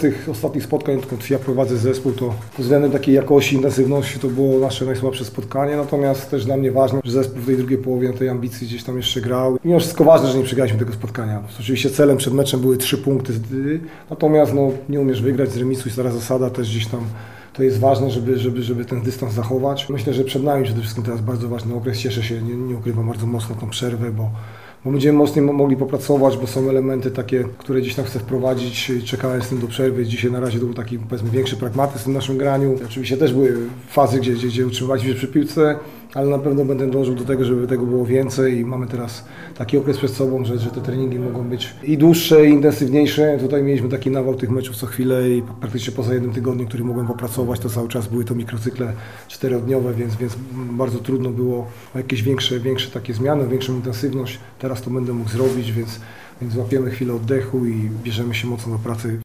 tych ostatnich spotkań, odkąd ja prowadzę zespół, to pod względem takiej jakości, intensywności to było nasze najsłabsze spotkanie, natomiast też dla mnie ważne, że zespół w tej drugiej połowie na tej ambicji gdzieś tam jeszcze grał. Mimo wszystko ważne, że nie przegraliśmy tego spotkania. Oczywiście celem przed meczem były 3 punkty, natomiast nie umiesz wygrać z remisu i stara zasada też gdzieś tam. To jest ważne, żeby ten dystans zachować. Myślę, że przed nami przede wszystkim teraz bardzo ważny okres. Cieszę się, nie ukrywam, bardzo mocno tą przerwę, bo będziemy mocniej mogli popracować, bo są elementy takie, które gdzieś tam chcę wprowadzić. Czekałem z tym do przerwy. Dzisiaj na razie to był taki, powiedzmy, większy pragmatyzm w tym naszym graniu. Oczywiście też były fazy, gdzie utrzymywaliśmy się przy piłce, ale na pewno będę dążył do tego, żeby tego było więcej i mamy teraz taki okres przed sobą, że te treningi mogą być i dłuższe, i intensywniejsze. Tutaj mieliśmy taki nawał tych meczów co chwilę i praktycznie poza jednym tygodniem, który mogłem popracować, to cały czas były to mikrocykle 4-dniowe, więc bardzo trudno było o jakieś większe takie zmiany, większą intensywność. Teraz to będę mógł zrobić, więc łapiemy chwilę oddechu i bierzemy się mocno do pracy.